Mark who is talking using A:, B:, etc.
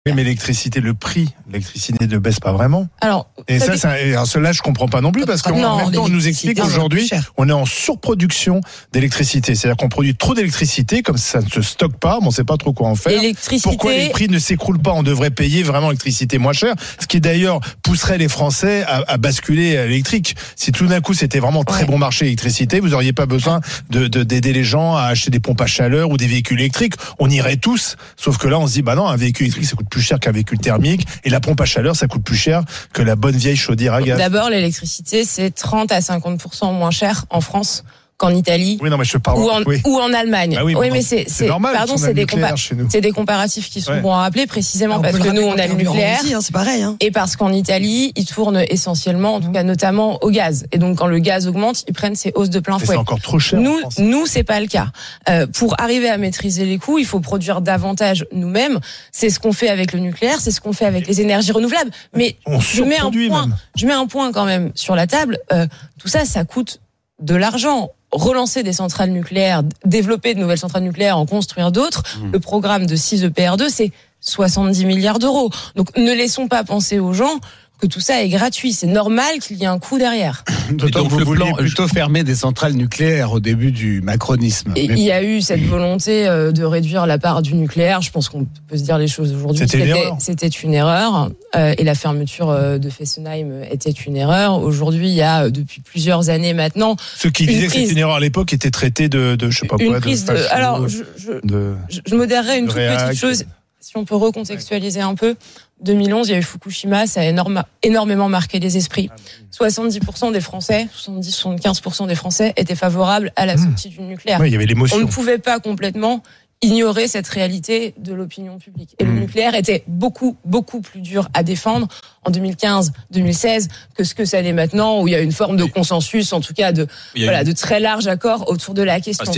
A: Oui, mais le prix de l'électricité ne baisse pas vraiment.
B: Alors,
A: et cela, je comprends pas non plus, parce qu'en même temps, on nous explique qu'aujourd'hui, on est en surproduction d'électricité. C'est-à-dire qu'on produit trop d'électricité, comme ça ne se stocke pas, mais on ne sait pas trop quoi en faire. Pourquoi les prix ne s'écroulent pas? On devrait payer vraiment l'électricité moins cher, ce qui d'ailleurs pousserait les Français à basculer à l'électrique. Si tout d'un coup, c'était vraiment très bon marché l'électricité, vous n'auriez pas besoin d'aider les gens à acheter des pompes à chaleur ou des véhicules électriques. On irait tous, sauf que là, on se dit, bah non, un véhicule électrique, ça coûte plus cher qu'un véhicule thermique, et la pompe à chaleur, ça coûte plus cher que la bonne vieille chaudière à gaz.
B: D'abord, l'électricité, c'est 30 à 50% moins cher en France qu'en Italie,
A: oui, non, mais je parle,
B: ou en Allemagne.
A: Ah oui,
B: mais c'est
A: normal.
B: Pardon, c'est des comparatifs qui sont bons à rappeler, précisément parce que nous, on a le nucléaire.
C: Aussi, c'est pareil. Hein.
B: Et parce qu'en Italie, ils tournent essentiellement, en tout cas notamment au gaz. Et donc, quand le gaz augmente, ils prennent ces hausses de plein fouet.
A: C'est encore trop cher.
B: Nous, c'est pas le cas. Pour arriver à maîtriser les coûts, il faut produire davantage nous-mêmes. C'est ce qu'on fait avec le nucléaire, c'est ce qu'on fait avec les énergies renouvelables. Mais je mets un point quand même sur la table. Tout ça, ça coûte de l'argent. Relancer des centrales nucléaires, développer de nouvelles centrales nucléaires, en construire d'autres. Le programme de 6 EPR2, c'est 70 milliards d'euros. Donc ne laissons pas penser aux gens que tout ça est gratuit. C'est normal qu'il y ait un coût derrière.
D: Donc le plan plutôt fermer des centrales nucléaires au début du macronisme.
B: Et il y a eu cette volonté de réduire la part du nucléaire. Je pense qu'on peut se dire les choses aujourd'hui. C'était une erreur. Et la fermeture de Fessenheim était une erreur. Aujourd'hui, il y a depuis plusieurs années maintenant.
A: Ceux qui disaient que c'était une erreur à l'époque étaient traités de je sais pas quoi.
B: Alors, je modérerais une toute petite chose. Si on peut recontextualiser un peu, 2011, il y a eu Fukushima, ça a énormément marqué les esprits. 70% des Français, 70-75% des Français étaient favorables à la sortie du nucléaire.
A: Oui, il y avait l'émotion.
B: On ne pouvait pas complètement ignorer cette réalité de l'opinion publique. Et le nucléaire était beaucoup, beaucoup plus dur à défendre en 2015-2016 que ce que ça l'est maintenant, où il y a une forme de consensus, en tout cas de très large accord autour de la question.